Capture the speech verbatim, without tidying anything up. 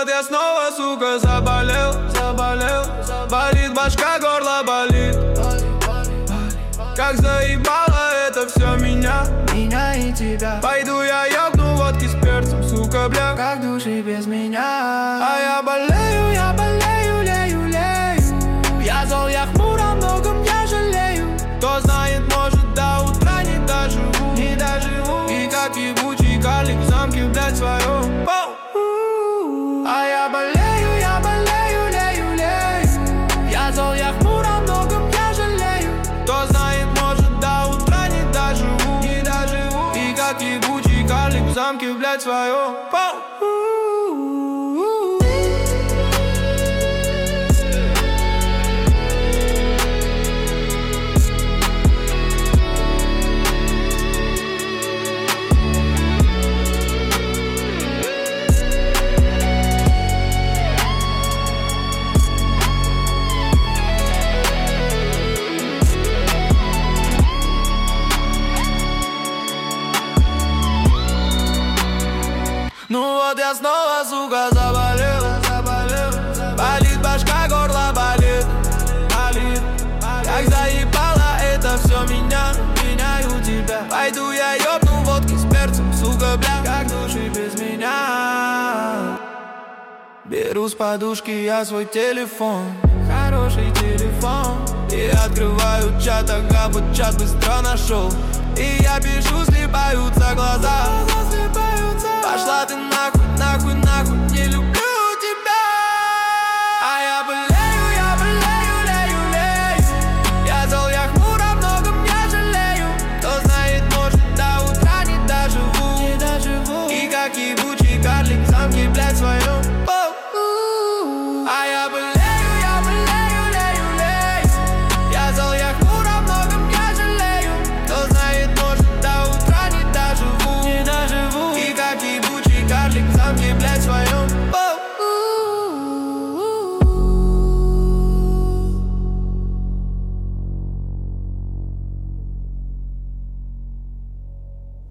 вот я снова, сука, заболел, заболел. Болит башка, горло болит. Как заебало это все меня, меня и тебя. Пойду я ёбну водки с перцем, сука, бля. Как души без меня. А я болею, я болею, лею, лею. Я зол, я хмур, о многом я жалею. Кто знает, может до утра не доживу, не доживу. И как ебучий карлик в замке, блядь, своем. А я болею, я болею, лею, лею. Я зол, я хмур, о многом я жалею. Кто знает, может до утра не доживу, не доживу. И как ебучий карлик в замке, блядь, своем. Ну вот я снова, сука, заболел, заболел. Болит башка, горло болит, болит. Как заебало это все меня, меня и у тебя. Пойду я ёбну водки с перцем, сука, бля. Как души без меня. Беру с подушки я свой телефон, хороший телефон. И открываю чат, ага, вот чат быстро нашел. И я пишу, слипаются глаза. Пошла ты нахуй.